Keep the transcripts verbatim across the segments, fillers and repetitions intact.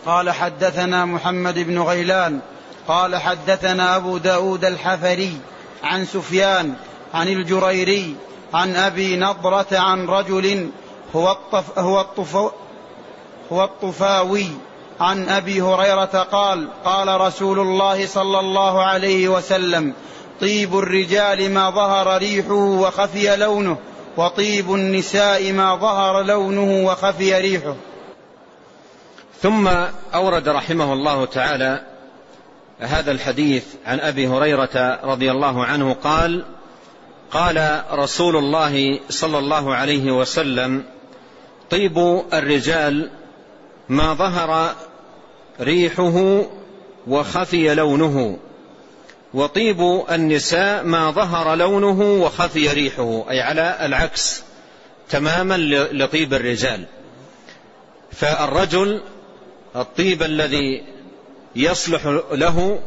قال حدثنا محمد بن غيلان قال حدثنا أبو داود الحفري عن سفيان عن الجريري عن أبي نضرة عن رجل هو, الطف هو, الطف هو الطفاوي عن أبي هريرة قال قال رسول الله صلى الله عليه وسلم: طيب الرجال ما ظهر ريحه وخفي لونه، وطيب النساء ما ظهر لونه وخفي ريحه. ثم أورد رحمه الله تعالى هذا الحديث عن أبي هريرة رضي الله عنه قال: قال رسول الله صلى الله عليه وسلم: طيب الرجال ما ظهر ريحه وخفي لونه، وطيب النساء ما ظهر لونه وخفي ريحه، أي على العكس تماما لطيب الرجال. فالرجل الطيب الذي يصلح له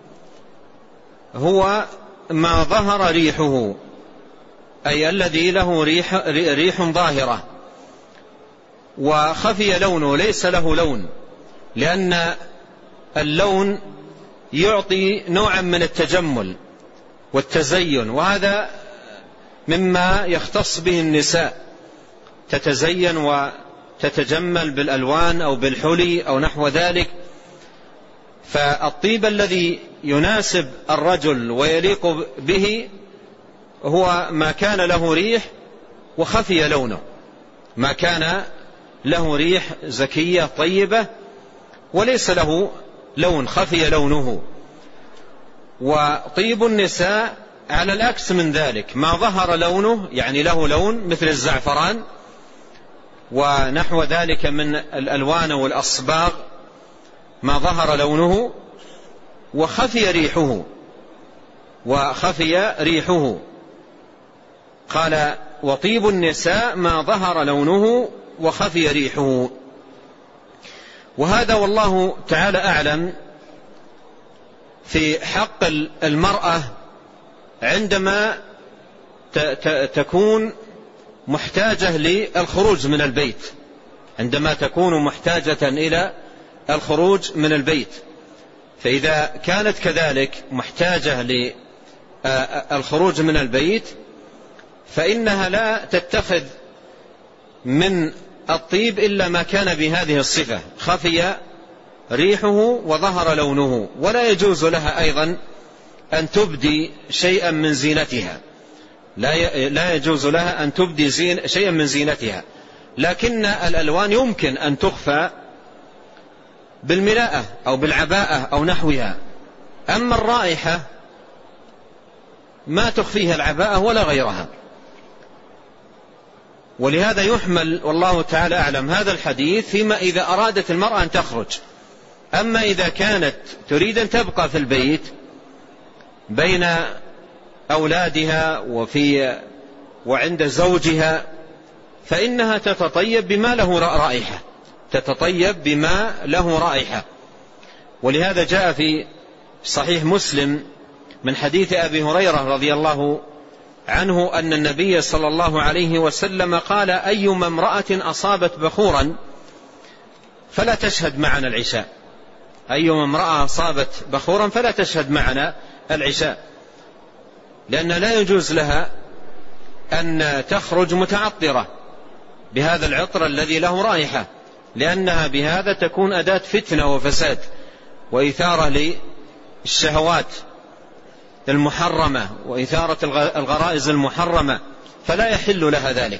هو ما ظهر ريحه، أي الذي له ريح, ريح ظاهرة، وخفي لونه ليس له لون، لأن اللون يعطي نوعا من التجمل والتزين، وهذا مما يختص به النساء، تتزين وتتجمل بالألوان أو بالحلي أو نحو ذلك. فالطيب الذي يناسب الرجل ويليق به هو ما كان له ريح وخفي لونه، ما كان له ريح زكية طيبة وليس له لون، خفي لونه. وطيب النساء على العكس من ذلك، ما ظهر لونه، يعني له لون مثل الزعفران ونحو ذلك من الألوان والأصباغ، ما ظهر لونه وخفي ريحه وخفي ريحه. قال: وطيب النساء ما ظهر لونه وخفي ريحه. وهذا والله تعالى أعلم في حق المرأة عندما تكون محتاجة للخروج من البيت، عندما تكون محتاجة إلى الخروج من البيت. فإذا كانت كذلك محتاجة للخروج من البيت فإنها لا تتخذ من الطيب إلا ما كان بهذه الصفة: خفي ريحه وظهر لونه. ولا يجوز لها أيضا أن تبدي شيئا من زينتها، لا يجوز لها أن تبدي زين شيئا من زينتها، لكن الألوان يمكن أن تخفى بالملاءة أو بالعباءة أو نحوها. أما الرائحة ما تخفيها العباءة ولا غيرها. ولهذا يحمل والله تعالى أعلم هذا الحديث فيما إذا أرادت المرأة أن تخرج. أما إذا كانت تريد أن تبقى في البيت بين أولادها وفي وعند زوجها فإنها تتطيب بما له رائحة، تتطيب بما له رائحة. ولهذا جاء في صحيح مسلم من حديث أبي هريرة رضي الله عنه أن النبي صلى الله عليه وسلم قال: أيما امرأة أصابت بخورا فلا تشهد معنا العشاء. أيما امرأة أصابت بخورا فلا تشهد معنا العشاء، لأن لا يجوز لها أن تخرج متعطرة بهذا العطر الذي له رائحة، لأنها بهذا تكون أداة فتنة وفساد وإثارة للشهوات المحرمة وإثارة الغرائز المحرمة، فلا يحل لها ذلك.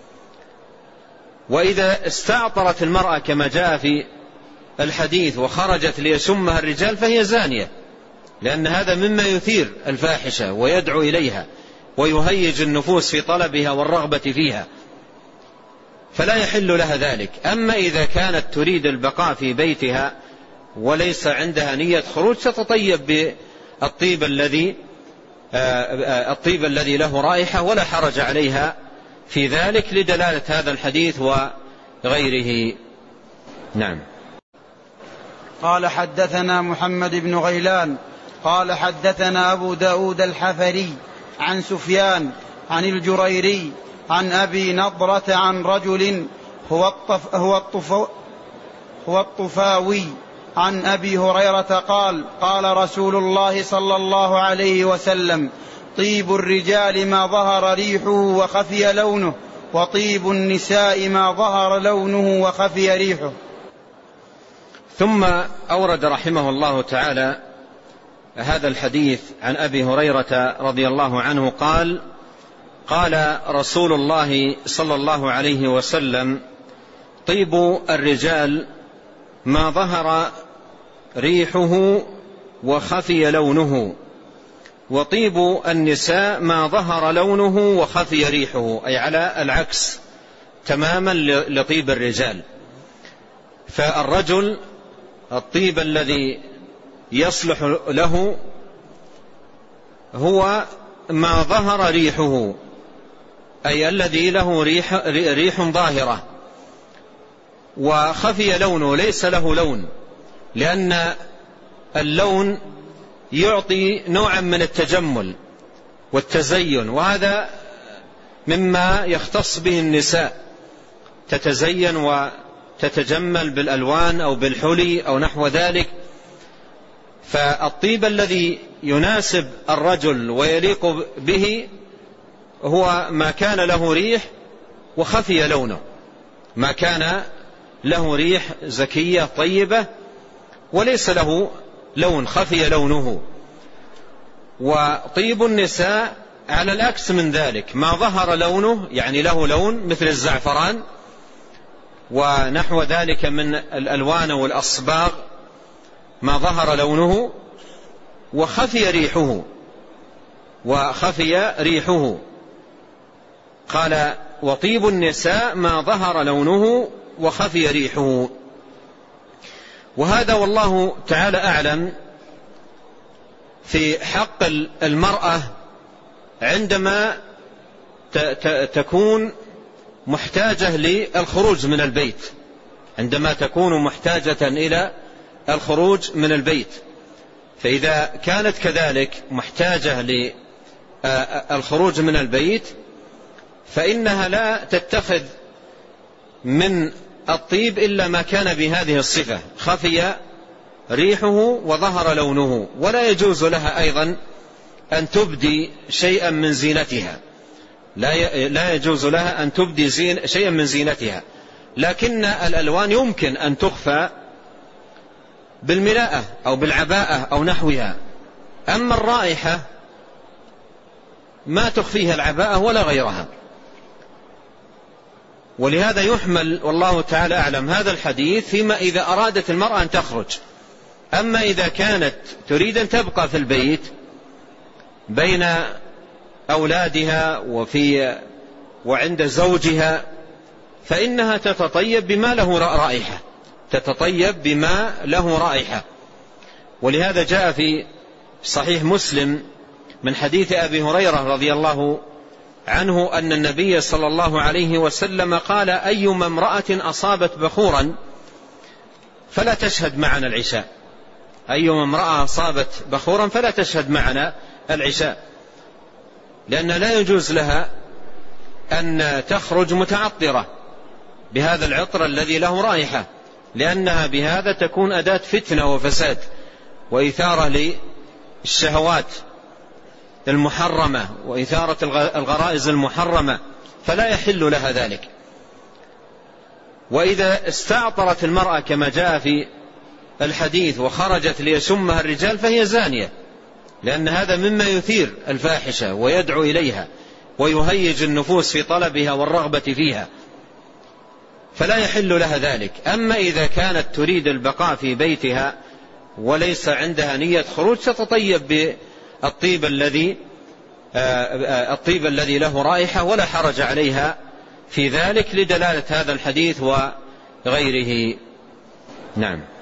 وإذا استعطرت المرأة كما جاء في الحديث وخرجت ليشمها الرجال فهي زانية، لأن هذا مما يثير الفاحشة ويدعو إليها ويهيج النفوس في طلبها والرغبة فيها، فلا يحل لها ذلك. أما إذا كانت تريد البقاء في بيتها وليس عندها نية خروج تتطيب بالطيب الذي الطيب الذي له رائحة ولا حرج عليها في ذلك، لدلالة هذا الحديث وغيره. نعم. قال: حدثنا محمد بن غيلان قال حدثنا أبو داود الحفري عن سفيان عن الجريري عن أبي نضرة عن رجل هو الطف هو الطف هو الطفاوي عن أبي هريرة قال قال رسول الله صلى الله عليه وسلم: طيب الرجال ما ظهر ريحه وخفي لونه، وطيب النساء ما ظهر لونه وخفي ريحه. ثم أورد رحمه الله تعالى هذا الحديث عن أبي هريرة رضي الله عنه قال: قال رسول الله صلى الله عليه وسلم: طيب الرجال ما ظهر ريحه وخفي لونه، وطيب النساء ما ظهر لونه وخفي ريحه، أي على العكس تماما لطيب الرجال. فالرجل الطيب الذي يصلح له هو ما ظهر ريحه، أي الذي له ريح, ريح ظاهرة، وخفي لونه ليس له لون، لأن اللون يعطي نوعا من التجمل والتزين، وهذا مما يختص به النساء، تتزين وتتجمل بالألوان أو بالحلي أو نحو ذلك. فالطيب الذي يناسب الرجل ويليق به هو ما كان له ريح وخفي لونه، ما كان له ريح زكية طيبة وليس له لون، خفي لونه. وطيب النساء على العكس من ذلك، ما ظهر لونه، يعني له لون مثل الزعفران ونحو ذلك من الألوان والأصباغ، ما ظهر لونه وخفي ريحه وخفي ريحه. قال: وطيب النساء ما ظهر لونه وخفي ريحه. وهذا والله تعالى أعلم في حق المرأة عندما تكون محتاجة للخروج من البيت، عندما تكون محتاجة إلى الخروج من البيت. فإذا كانت كذلك محتاجة للخروج من البيت فإنها لا تتخذ من الطيب إلا ما كان بهذه الصفة: خفي ريحه وظهر لونه. ولا يجوز لها أيضا أن تبدي شيئا من زينتها، لا يجوز لها أن تبدي زين شيئا من زينتها، لكن الألوان يمكن أن تخفى بالملاءة أو بالعباءة أو نحوها. أما الرائحة ما تخفيها العباءة ولا غيرها. ولهذا يحمل والله تعالى أعلم هذا الحديث فيما إذا أرادت المرأة أن تخرج. أما إذا كانت تريد أن تبقى في البيت بين أولادها وفي وعند زوجها فإنها تتطيب بما له رائحة، تتطيب بما له رائحة. ولهذا جاء في صحيح مسلم من حديث أبي هريرة رضي الله عنه أن النبي صلى الله عليه وسلم قال: أيما امرأة أصابت بخورا فلا تشهد معنا العشاء. أيما امرأة أصابت بخورا فلا تشهد معنا العشاء، لأن لا يجوز لها أن تخرج متعطرة بهذا العطر الذي له رائحة، لأنها بهذا تكون أداة فتنة وفساد وإثارة للشهوات المحرمة وإثارة الغرائز المحرمة، فلا يحل لها ذلك. وإذا استعطرت المرأة كما جاء في الحديث وخرجت ليشمها الرجال فهي زانية، لأن هذا مما يثير الفاحشة ويدعو إليها ويهيج النفوس في طلبها والرغبة فيها، فلا يحل لها ذلك. أما إذا كانت تريد البقاء في بيتها وليس عندها نية خروج تتطيب بالطيب الذي الطيب الذي له رائحة ولا حرج عليها في ذلك، لدلالة هذا الحديث وغيره. نعم.